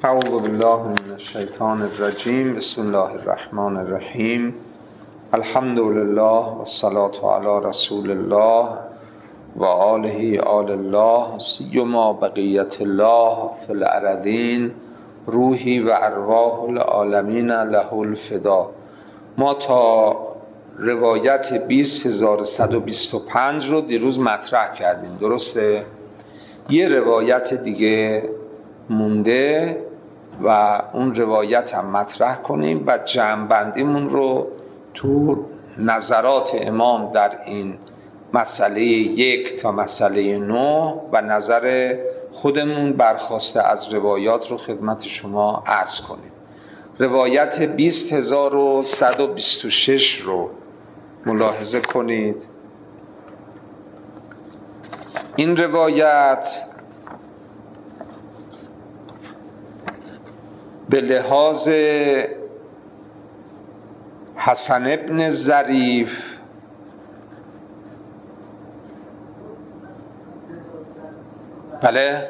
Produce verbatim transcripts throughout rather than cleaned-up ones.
اعوذ بالله من الشیطان الرجیم. بسم الله الرحمن الرحیم. الحمد لله والصلاة علی رسول الله و آله آل الله سیما بقیت الله فی الارضین روحی و ارواح العالمین له الفدا. ما تا روایت بیست هزار و صد و بیست و پنج رو دیروز مطرح کردیم، درسته؟ یه روایت دیگه مونده و اون روایت هم مطرح کنیم و جمع‌بندیمون رو تو نظرات امام در این مسئله یک تا مسئله نه و نظر خودمون برخواسته از روایات رو خدمت شما عرض کنیم. روایت بیست هزار و صد و بیست و شش رو ملاحظه کنید. این روایت به لحاظ حسن ابن ظریف بله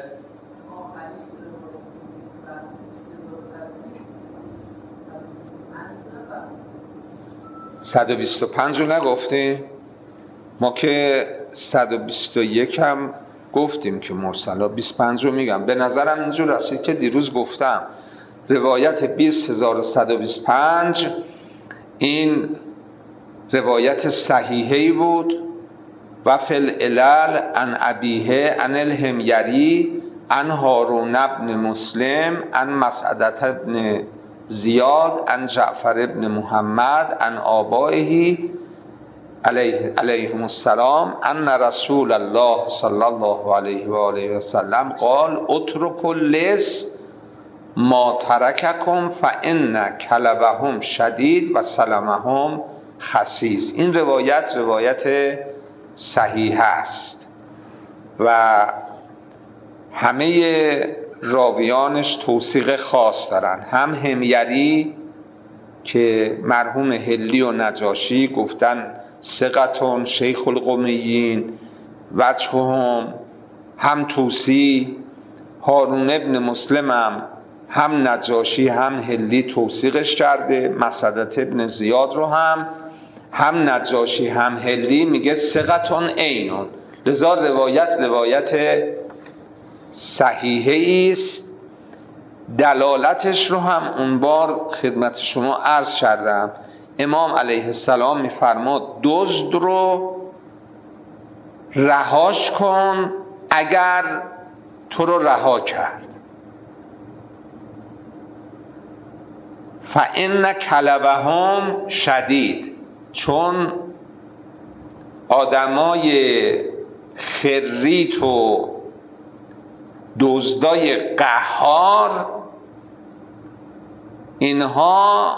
صد و بیست و پنج رو نگفتیم؟ ما که صد و بیست و یک هم گفتیم که مرسلا. بیست و پنج رو میگم. به نظرم اینجور رسید که دیروز گفتم روایت بیست هزار و صد و بیست و پنج این روایت صحیحی بود و فی العلل عن ابیه عن الحمیری عن هارون ابن مسلم عن مسعدة ابن زیاد عن جعفر ابن محمد عن آبائه علیه علیهم السلام ان رسول الله صلی الله علیه و آله و سلم قال اترکوا اللص ما ترککم فان کلبهم شدید و سلمهم خسیس. این روایت روایت صحیح است و همه راویانش توثیق خاص دارن. هم حمیری که مرحوم حلی و نجاشی گفتن ثقتون شیخ القمیین وجههم، هم توسی هارون ابن مسلم هم هم نجاشی هم حلی توثیقش کرده. مسعدة ابن زیاد رو هم هم نجاشی هم حلی میگه ثقتون عینون. لذا روایت روایت صحیحه است. دلالتش رو هم اون بار خدمت شما عرض کردم. امام علیه السلام میفرماد دزد رو رهاش کن اگر تو رو رها کرد. فإن کلبهم شدید، چون آدمای خریت و دزدای قهار اینها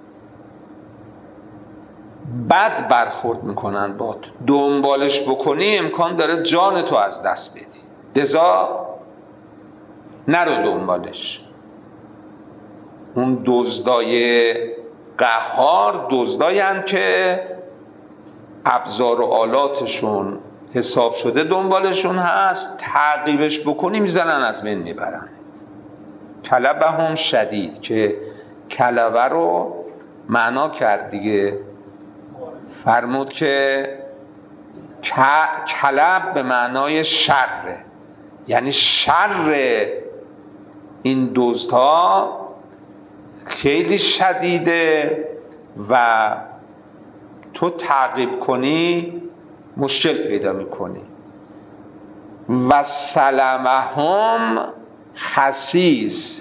بد برخورد میکنن با تو. دنبالش بکنی امکان داره جان تو از دست بدی. لذا نرو دنبالش. اون دزدای قهار دزدایی هستند که ابزار و آلاتشون حساب شده دنبالشون هست، تعقیبش بکنی میزنن از بین میبرن. کلبهم شدید که کلبه رو معنا کرد دیگه. فرمود که کلب به معنای شره، یعنی شر این دزدها خیلی شدیده و تو تعقیب کنی مشکل پیدا میکنی. و سلمهم خسیس،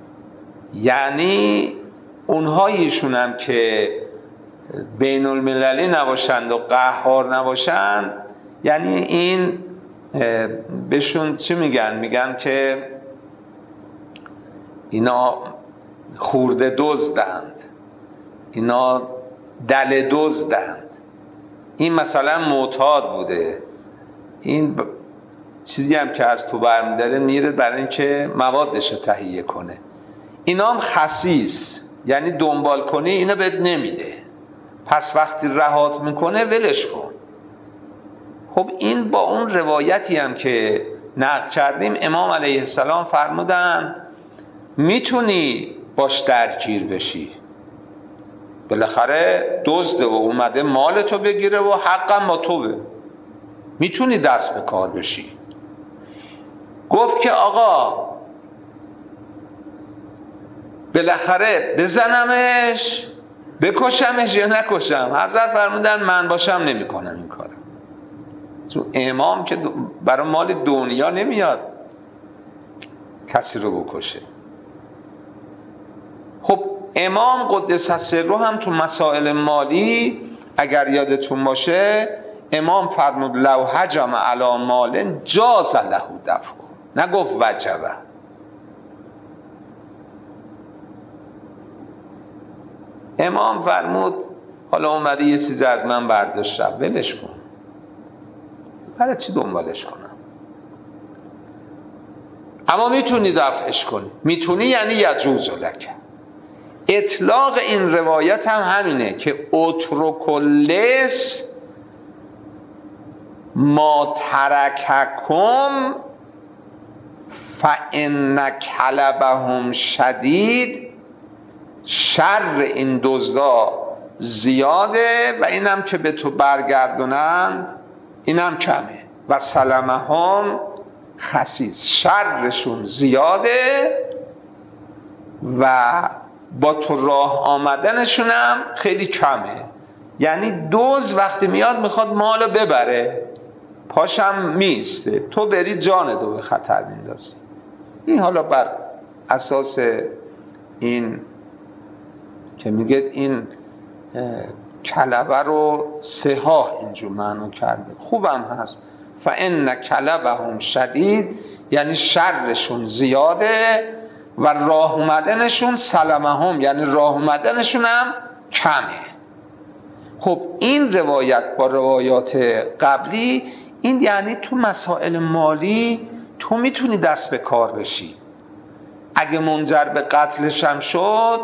یعنی اونهایشون هم که بین المللی نباشند و قهار نباشند، یعنی این بهشون چی میگن؟ میگن که اینا خورده دزدند، اینا دل دزدند. این مثلا معتاد بوده، این چیزی هم که از تو برمیداره میره برای اینکه موادش رو تهیه کنه. اینا هم خسیس، یعنی دنبال کنی اینا بهت نمیده، پس وقتی رهات میکنه ولش کن. خب این با اون روایتی هم که نقل کردیم امام علیه السلام فرمودن میتونی باش درگیر بشی، بالاخره دزده و اومده مال تو بگیره و حقم با تو به، میتونی دست به کار بشی. گفت که آقا بالاخره بزنمش بکشمش یا نکشم؟ حضرت فرمودن من باشم نمی کنم این کارم. تو امام که برای مال دنیا نمیاد کسی رو بکشه. خب امام قدس سره هم تو مسائل مالی اگر یادتون باشه امام فرمود لو هجم علی مال جاز له دفع، نگفت وجبه. امام فرمود حالا اومده یه چیز از من برداشت شد ولش کن، برای چی دنبالش کنم؟ اما میتونی دفعش کنی، میتونی یعنی یجوز لک. اطلاق این روایت هم همینه که اترکلس ما ترککم فان کلبهم شدید، شر این دزدا زیاده و اینم که به تو برگردونند اینم کمه. و سلمهم خسیس، شرشون زیاده و با تو راه آمدنشون هم خیلی کمه. یعنی دزد وقتی میاد میخواد مالو ببره پاشم میسته، تو بری جان دو به خطر میندازی. این حالا بر اساس این که میگه این کلبه رو سهاه اینجور معنی کرده، خوبم هست. فان کلبهم شدید یعنی شرشون زیاده و راه اومدنشون سلمهم یعنی راه اومدنشون هم کمه. خب این روایت با روایات قبلی این یعنی تو مسائل مالی تو میتونی دست به کار بشی. اگه منجر به قتلش هم شد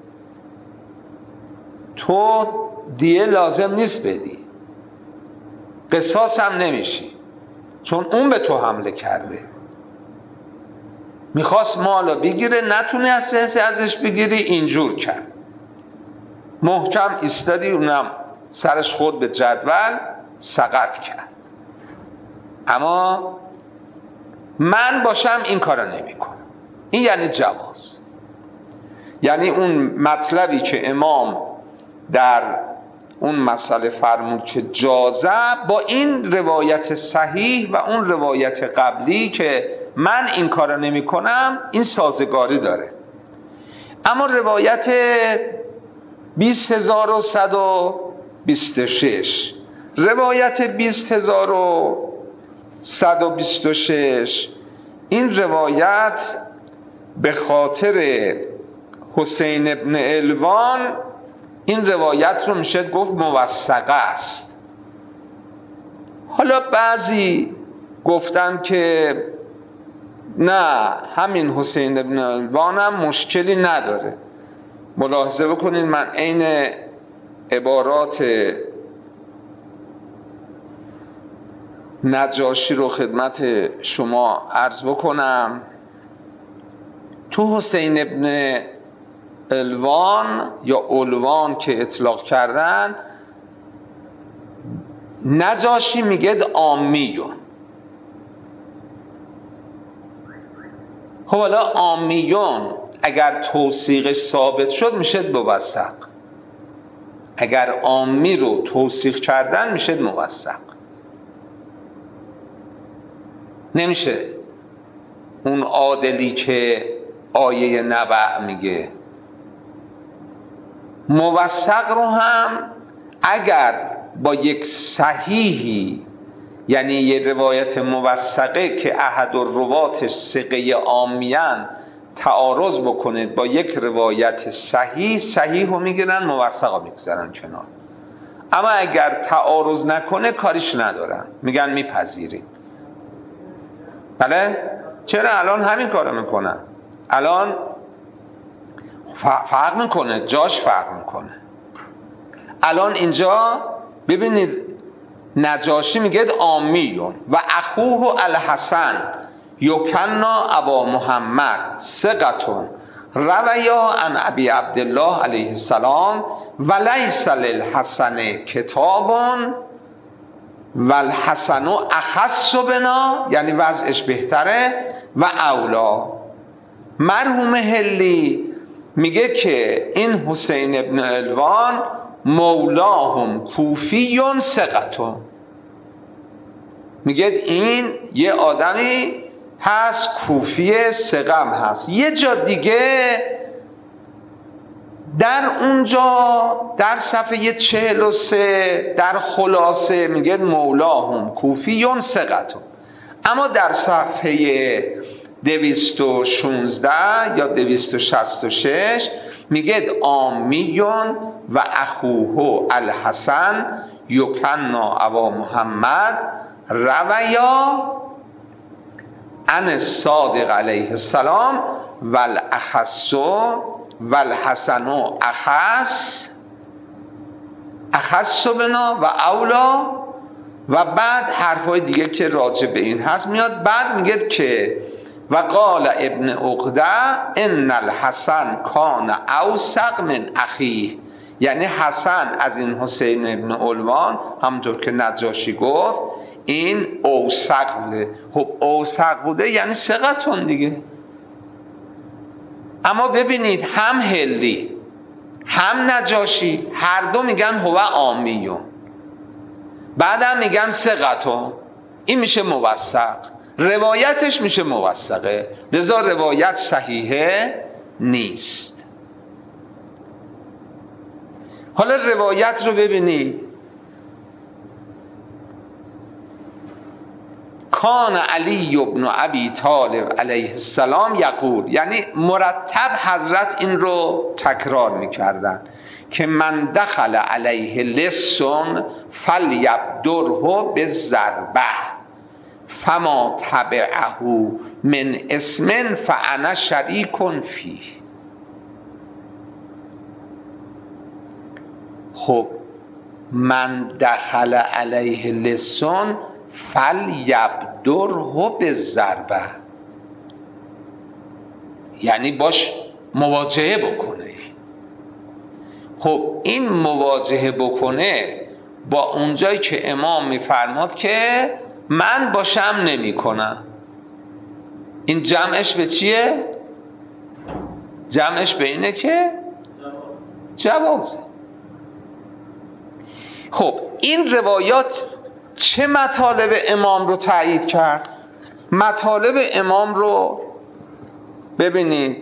تو دیه لازم نیست بدی، قصاص هم نمیشی، چون اون به تو حمله کرده، میخواست مالو بگیره نتونی از ازش بگیری، اینجور کرد، محکم ایستادی، اونم سرش خورد به جدول سقط کرد. اما من باشم این کارو نمی کنم. این یعنی جواز. یعنی اون مطلبی که امام در اون مسئله فرمود که جازه، با این روایت صحیح و اون روایت قبلی که من این کارو نمی کنم این سازگاری داره. اما روایت بیست هزار و صد و بیست و شش، روایت بیست هزار و صد و بیست و شش این روایت به خاطر حسین ابن الوان این روایت رو میشه گفت موثقه است. حالا بعضی گفتن که نه همین حسین ابن الوان هم مشکلی نداره. ملاحظه بکنید من عین عبارات نجاشی رو خدمت شما عرض بکنم. تو حسین ابن الوان یا الوان که اطلاق کردن، نجاشی میگه عامیون. خب حالا عامیون اگر توثیقش ثابت شد میشه موثق، اگر عامی رو توثیق کردن میشه موثق. نمیشه اون عادلی که آیه نبع میگه. موثق رو هم اگر با یک صحیحی، یعنی یه روایت موثقه که احد الرواتش ثقه عامیان تعارض بکنه با یک روایت صحیح، صحیح رو میگیرن موثق رو میگذارن کنار. اما اگر تعارض نکنه کاریش ندارن، میگن میپذیریم. بله؟ چرا الان همین کارو میکنن؟ الان فرق میکنه، جاش فرق میکنه. الان اینجا ببینید نجاشی میگه عامیون و اخوه الحسن یکنا ابا محمد ثقة رویا عن ابی عبدالله علیه السلام ولیس للحسن کتاب والحسن اخص بنا، یعنی وضعش بهتره و اولا. مرحوم حلی میگه که این حسین ابن علوان مولاهم کوفیون ثقة، میگه این یه آدمی هست کوفی ثقم هست. یه جا دیگه در اونجا در صفحه چهل و سه در خلاصه میگه مولاهم کوفیون ثقة، اما در صفحه دویست و شانزده یا دویست و شصت و شش میگه آمیون و اخوه الحسن یکنا ابا محمد رویا عن الصادق علیه السلام والاخص والحسن اخص اخص بنا و اولا. و بعد حرفای دیگه که راجع به این هست میاد. بعد میگه که و قال ابن عقده ان الحسن کان اوثق من اخیه، یعنی حسن از این حسین ابن علوان همونطور که نجاشی گفت این اوثق بوده. خب اوثق بوده یعنی ثقتون دیگه. اما ببینید هم حلی هم نجاشی هر دو میگن هو آمیون، بعدم میگن ثقتون. این میشه موثق، روایتش میشه موثقه، لذا روایت صحیحه نیست. حالا روایت رو ببینید. کان علی ابن ابی طالب علیه السلام یقول، یعنی مرتب حضرت این رو تکرار میکردن که من دخل علیه لص فلیبدره بالضربه فما تبعه من اسم فانا شریک فیه. خب من دخل علیه لص فلیبدره بالضربه، یعنی باش مواجهه بکنه. خب این مواجهه بکنه با اونجایی که امام میفرماد که من باشم نمی کنم، این جمعش به چیه؟ جمعش به اینه که جوازه. خب این روایات چه مطالب امام رو تایید کرد؟ مطالب امام رو ببینید.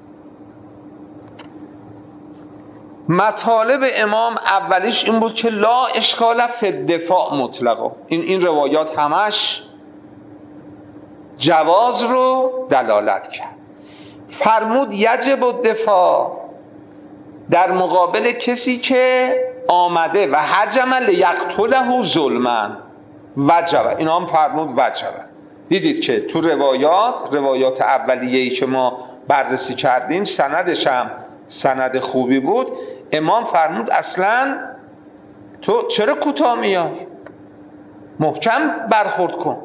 مطالب امام اولیش این بود که لا اشکال فی الدفاع مطلقا، این این روایات همش جواز رو دلالت کرد. فرمود یجب الدفاع در مقابل کسی که آمده و هجم لیقتله ظلما وجب، اینا هم فرمود وجب. دیدید که تو روایات روایات اولیه‌ای که ما بررسی کردیم سندش هم سند خوبی بود. امام فرمود اصلا تو چرا کوتاه میای، محکم برخورد کن.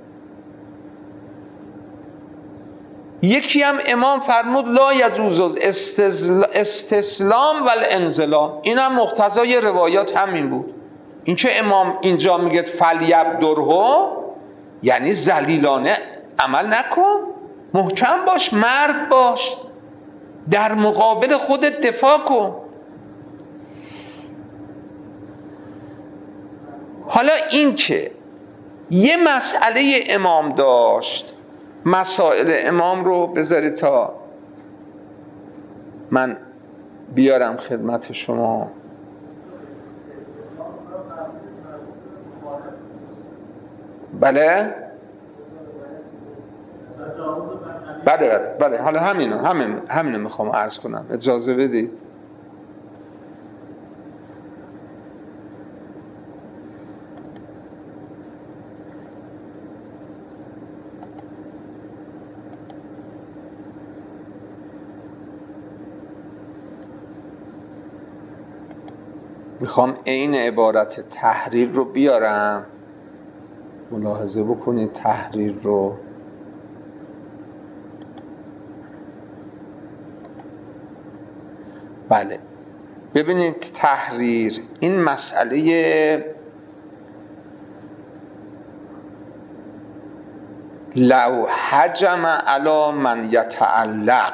یکی هم امام فرمود لا یجوز استسلام و الانزلام، این هم مقتضای روایات همین بود. این که امام اینجا میگه فلیبدره یعنی ذلیلانه عمل نکن، محکم باش، مرد باش، در مقابل خودت دفاع کن. حالا این که یه مسئله امام داشت، مسائل امام رو بذارید تا من بیارم خدمت شما. بله بله بله بله حالا همینو همین همینو میخوام عرض کنم، اجازه بدید. میخوام عین عبارت تحریر رو بیارم، ملاحظه بکنید تحریر رو. بله ببینید تحریر این مسئله لو حجم علی من یتعلق،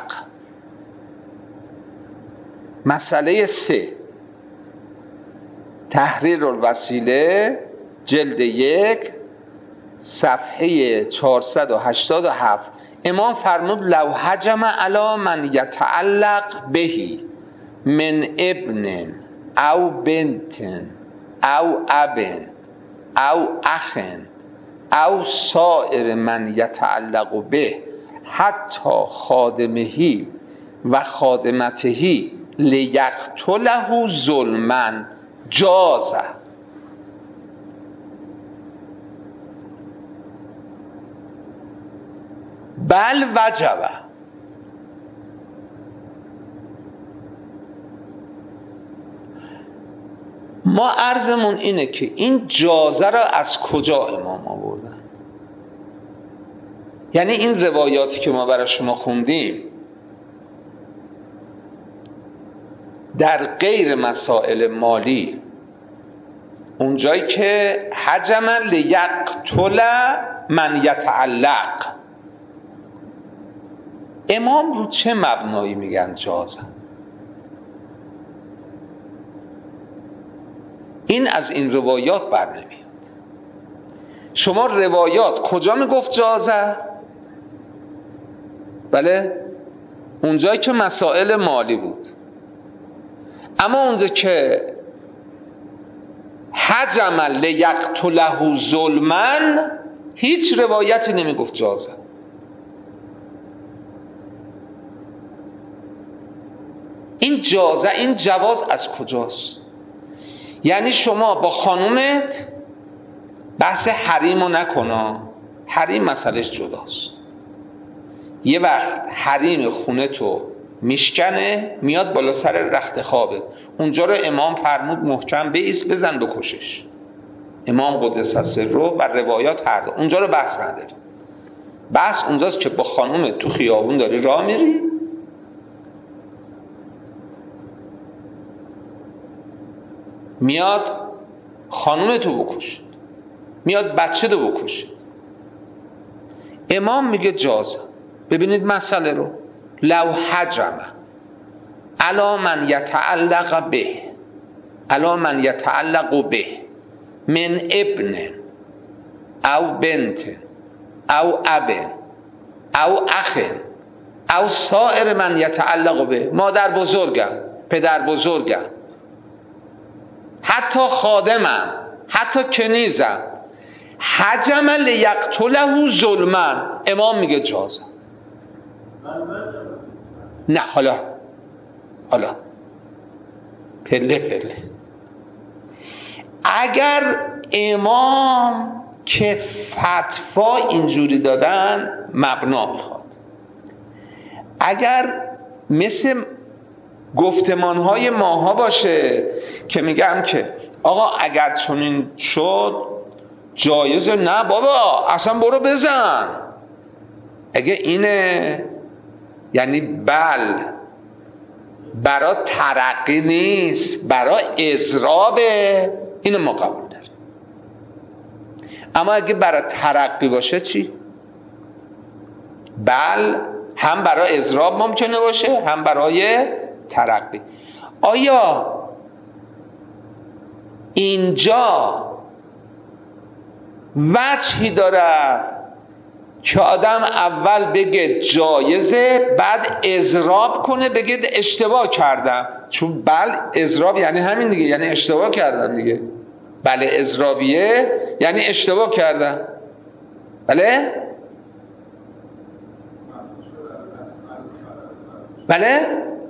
مسئله سه، تحریر الوسیله جلد یک صفحه چهارصد و هشتاد و هفت. امام فرمود لو حجم علی من یتعلق بهی من ابن او بنت او اب او اخ او سائر من یتعلق به حتی خادمهی و خادمتهی لیقتله ظلما جازه. بل وجبه. ما عرضمون اینه که این جازه را از کجا امام آوردن؟ یعنی این روایاتی که ما برای شما خوندیم در غیر مسائل مالی، اونجایی که حجم لیقتل من یتعلق، امام رو چه مبنایی میگن جازه؟ این از این روایات بر نمیاد. شما روایات کجا میگفت جازه؟ بله اونجایی که مسائل مالی بود. اما اونجا که حجم لیقتله ظلما هیچ روایتی نمیگفت جازه. این جازه، این جواز از کجاست؟ یعنی شما با خانومت بحث حریم رو نکنا، حریم مسئلهش جداست. یه وقت حریم خونه تو میشکنه میاد بالا سر رخت خوابت، اونجا رو امام فرمود محکم بایست بزن بکشش. امام قدس سره و روایات هر دو اونجا رو بحث نداریم. بحث اونجاست که با خانومت تو خیابون داری راه میری، میاد خانومتو بکشه، میاد بچه دو بکشه، امام میگه جازه. ببینید مسئله رو، لو حجم علی من یتعلق به علی من یتعلق به من ابن او بنت او اب او اخ او سائر من یتعلق به، مادر بزرگم، پدر بزرگم، حتی خادمم، حتی کنیزم، حجم لیقتله ظلما، امام میگه جازه. نه حالا حالا پله پله. اگر امام که فتوا اینجوری دادن مبنا میخواد، اگر مثل گفتمانهای ماها باشه که میگم که آقا اگر چنین شد جایزه، نه بابا اصلا برو بزن، اگه اینه یعنی بل برای ترقی نیست، برای اضرابه، اینو ما قبول داریم. اما اگه برای ترقی باشه چی؟ بل هم برای اضراب ممکنه باشه هم برای ترقی. آیا اینجا وجهی داره که آدم اول بگه جایزه بعد اضراب کنه بگه اشتباه کردم؟ چون بل اضراب یعنی همین دیگه، یعنی اشتباه کردم دیگه. بله اضرابیه یعنی اشتباه کردم. بله بله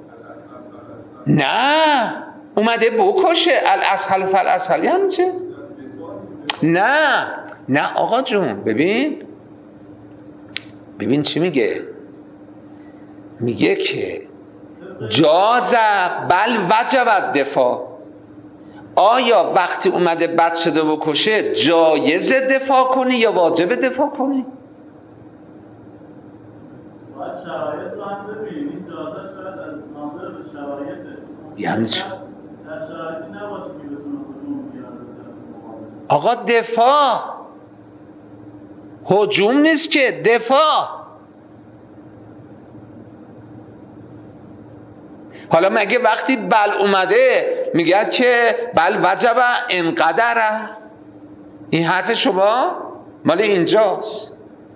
نه اومده بکشه الاسهل فالاسهل، یعنی چه؟ نه نه آقا جون، ببین ببین چی میگه، میگه که جاز بل وجب دفاع. آیا وقتی اومده بد شده بکشه جایز دفاع کنی یا واجب دفاع کنی؟ باید شرایط رو هم ببینیم. این جازه شاید از ناظر به شرایطه. یعنی چی؟ آقا دفاع، هجوم نیست که، دفاع. حالا مگه وقتی بل اومده میگه که بل وجب انقدره؟ این حرف شما مال اینجاست.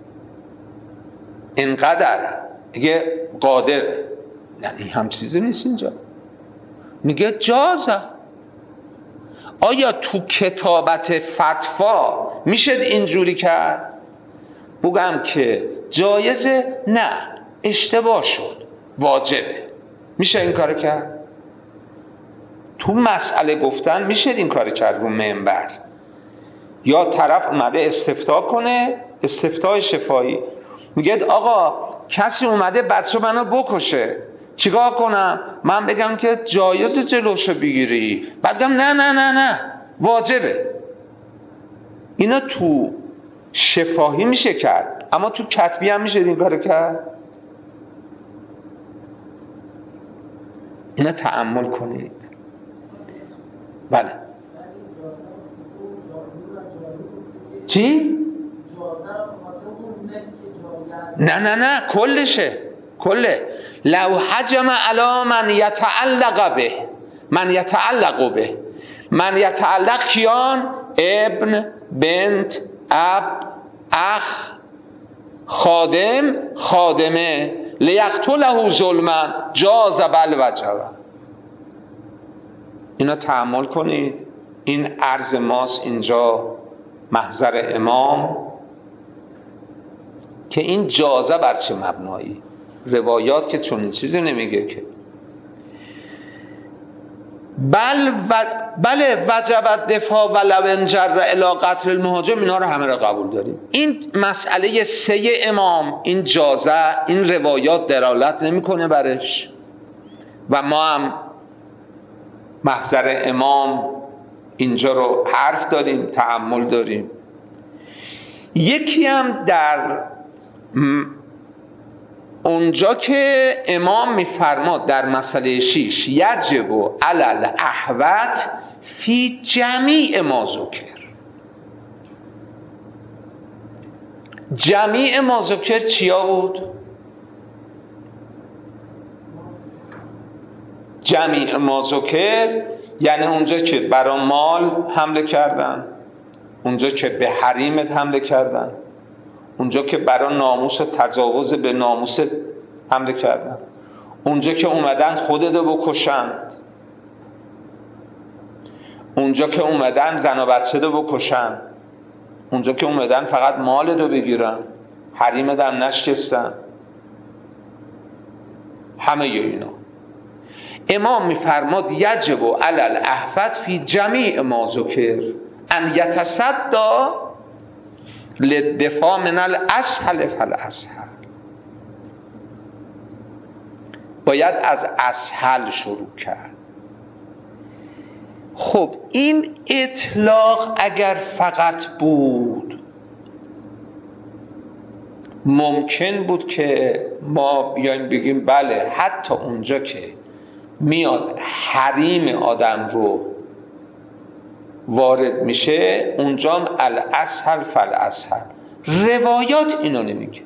انقدر میگه قادر، یعنی هم چیزی نیست اینجا. میگه جازه. آیا تو کتابت فتوا میشه اینجوری کرد؟ بگم که جایزه؟ نه، اشتباه شد، واجبه. میشه این کار کرد؟ تو مسئله گفتن میشه این کار کرد رو منبر. یا طرف اومده استفتاء کنه، استفتاء شفاهی، میگه آقا کسی اومده بچه منو بکشه، چیکار کنم؟ من بگم که جایز جلوشو بگیری، بعد بگم نه نه نه نه واجبه. اینا تو شفاهی میشه کرد، اما تو کتبی هم میشه این کارو کرد. اینا تأمل کنید. بله چی؟ نه نه نه کلشه، کله. لو حجم علی من یتعلق به، من یتعلق به، من یتعلق کیان؟ ابن، بنت، اب، اخ، خادم، خادمه. لیقتله ظلما جاز بل وجب. اینا تأمل کنید. این عرض ماست اینجا محضر امام که این جازه بر چه مبنایی؟ روایات که چون این چیزی نمیگه که بل و بله وجب دفاع ولو انجر الی قتل المهاجم. اینا رو همه رو قبول داریم. این مسئله سه امام، این جازه، این روایات دلالت نمیکنه برش و ما هم محضر امام اینجا رو حرف داریم، تأمل داریم. یکی هم در اونجا که امام میفرماد در مسئله شیش یجب علی الاحوط فی جمیع ما ذکر. جمیع ما ذکر چیا بود؟ جمیع ما ذکر یعنی اونجا که برای مال حمله کردن، اونجا که به حریمت حمله کردن، اونجا که برای ناموس تجاوز به ناموس حمله کردن، اونجا که اومدن خودتو بکشند، اونجا که اومدن زن و بچه رو بکشن، اونجا که اومدن فقط مال رو بگیرن، حریمت هم نشکستن، همه اینا. امام میفرماد یجب علی الاحوط فی جمیع ما ذکر ان یتصدی للدفاع من الاسهل فالاسهل. باید از اسهل شروع کرد. خب این اطلاق اگر فقط بود ممکن بود که ما بیایم بگیم بله حتی اونجا که میاد حریم آدم رو وارد میشه اونجا هم الاسهل فالاسهل. روایات اینو نمیگه.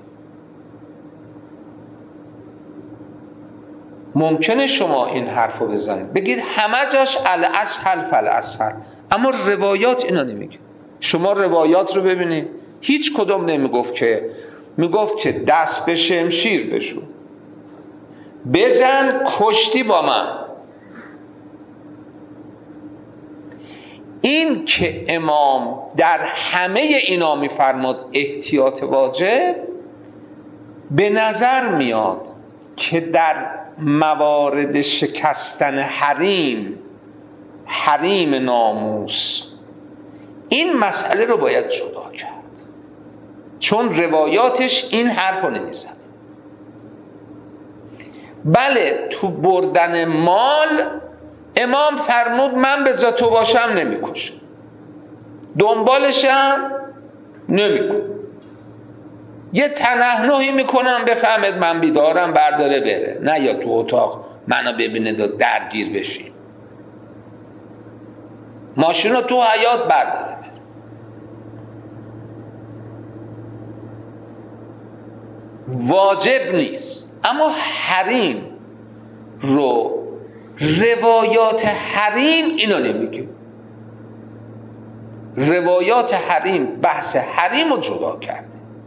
ممکنه شما این حرف رو بزنید بگید همه جاش الاسهل فالاسهل، اما روایات اینو نمیگه. شما روایات رو ببینید هیچ کدوم نمیگفت که، میگفت که دست به شمشیر بشو، بزن کشتی با من. این که امام در همه اینا میفرماد احتیاط واجب، به نظر میاد که در موارد شکستن حریم، حریم ناموس، این مسئله رو باید جدا کرد، چون روایاتش این حرف رو نمیزن. بله تو بردن مال امام فرمود من به جا تو باشم نمیکشم، دنبالشم نمیکنم، یه تنحنحی میکنم بفهمد من بیدارم برداره بره، نه یا تو اتاق منو ببینه و درگیر بشیم. ماشین رو تو حیاط برداره، واجب نیست. اما حریم رو روایات حریم اینو نمیگه. روایات حریم بحث حریم رو جدا کرده.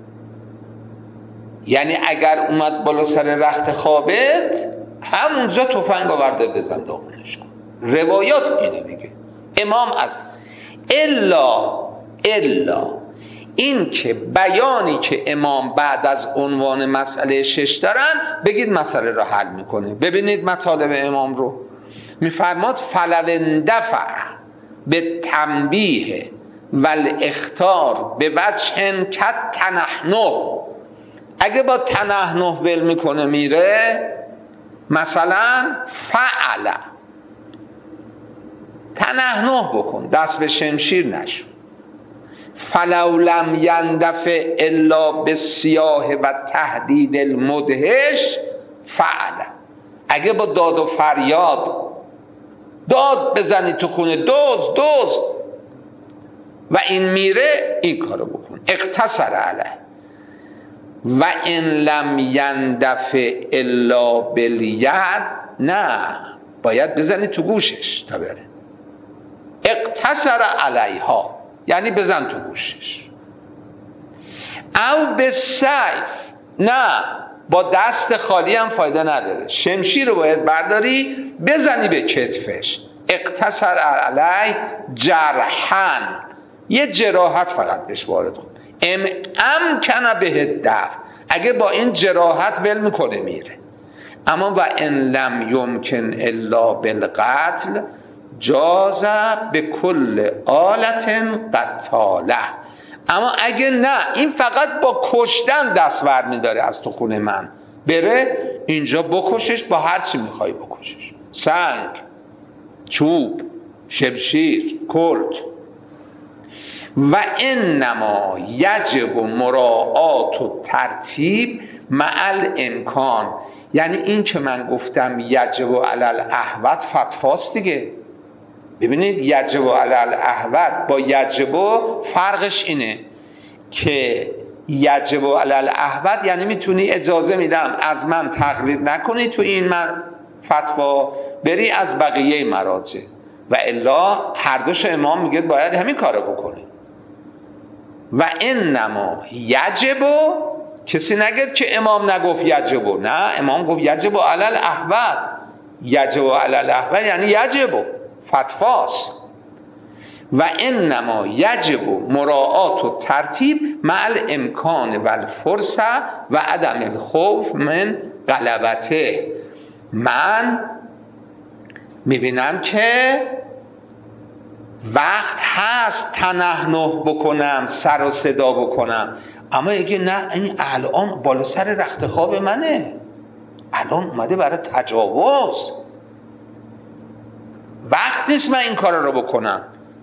یعنی اگر اومد بالا سر رخت خوابت، همونجا تفنگ آورده بزن داغونش کن. روایات اینو میگه. امام از الا الا این که بیانی که امام بعد از عنوان مسئله شش دارن، بگید مسئله را حل میکنه. ببینید مطالب امام رو میفرماد فلو اندفع به تنبیه و الاخطار به وجه کت تنحنح، اگه با تنحنح ول میکنه میره، مثلا فعل تنحنح بکن، دست به شمشیر نشو. فلو لم یندفع الا بالسیاح و تهدید المدهش فعل، اگه با داد و فریاد داد بزنی تو خونه دوز دوز و این میره، این کارو بکن. اقتصر علیه. و ان لم یندفع الا بالید، نه باید بزنی تو گوشش تا بره. اقتصر علیها یعنی بزن تو گوشش. او به سیف، نه با دست خالی هم فایده نداره، شمشیر رو باید برداری بزنی به کتفش. اقتصر علی جرحن، یه جراحت فقط بهش وارد کن. ام امکن به دفع، اگه با این جراحت ول میکنه میره. اما و ان لم یمکن الا بالقتل جاز به کل آلت قتاله، اما اگه نه این فقط با کشتن دست ور میداره از تو خونه من بره، اینجا بکشش، با هر چی میخوای بکشش، سنگ، چوب، شمشیر، کلت. و انما یجب مراعات و ترتیب مع الامکان، یعنی این که من گفتم یجب علی الاحوط فتواست دیگه. ببینید یجب علی الاحوط با یجب فرقش اینه که یجب علی الاحوط یعنی میتونی اجازه میدم از من تقلید نکنی تو این فتوا، بری از بقیه مراجع، و الا هر دوش امام میگه باید همین کارو بکنی. و انما یجب، کسی نگه که امام نگفت یجب، نه امام گفت یجب علی الاحوط. یجب علی الاحوط یعنی یجب فتواست. و انما یجب مراعات و ترتیب مع الامکان و الفرصه و عدم الخوف من غلبته. من میبینم که وقت هست تنحنح بکنم، سر و صدا بکنم، اما اگه نه این الان بالا سر رخت خواب منه، الان اومده برای تجاوز، وقت نیست من این کار رو بکنم.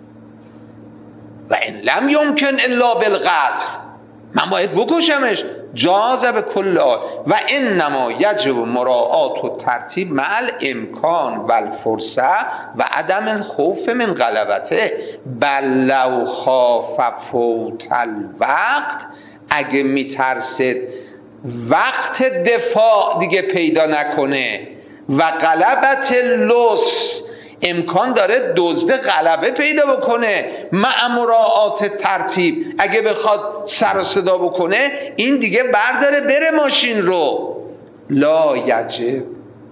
و ان لم یمکن الا بالقتل، من باید بکشمش، جاز به کل آل. و انما یجب مراعات و ترتیب مع الامکان و الفرصه و عدم الخوف من غلبته. بل لو خاف فوت الوقت، اگه میترسد وقت دفاع دیگه پیدا نکنه، و غلبت لص، امکان داره دزد غلبه پیدا بکنه، مع مراعات ترتیب، اگه بخواد سر و صدا بکنه این دیگه برداره بره ماشین رو. لا یجب،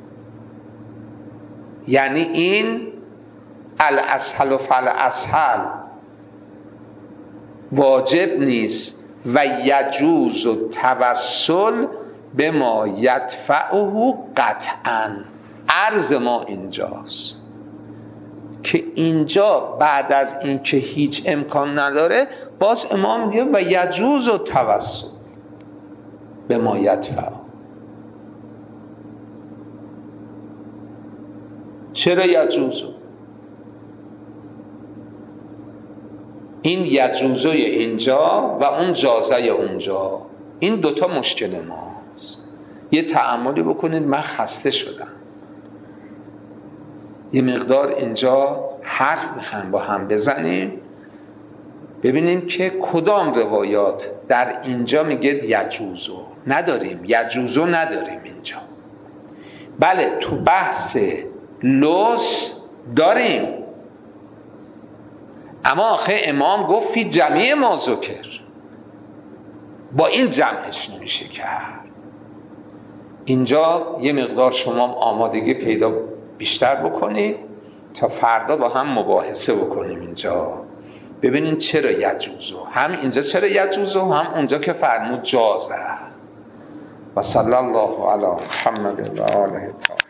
یعنی این الاسهل و فالاسهل واجب نیست. و یجوز و توسل به ما یدفعه قطعا. عرض ما اینجاست که اینجا بعد از این که هیچ امکان نداره، باز امام میگه و یجوز و توسل به ما یدفعه. چرا یجوز؟ این یجوزوی اینجا و اون جازه اونجا، این دوتا مشکل ماست. یه تأملی بکنید، من خسته شدم، یه مقدار اینجا حرف میخوایم با هم بزنیم، ببینیم که کدام روایات در اینجا میگه یجوزو. نداریم، یجوزو نداریم اینجا. بله تو بحث لوس داریم، اما آخه امام گفت فی جمیع ما ذکر، با این جمعش نمیشه کرد. اینجا یه مقدار شما آمادگی پیدا بیشتر بکنید تا فردا با هم مباحثه بکنیم اینجا، ببینین چرا یجوزو، هم اینجا چرا یجوزو، هم اونجا که فرمود جازه. و صلی الله علی محمد و آله الطاهرین.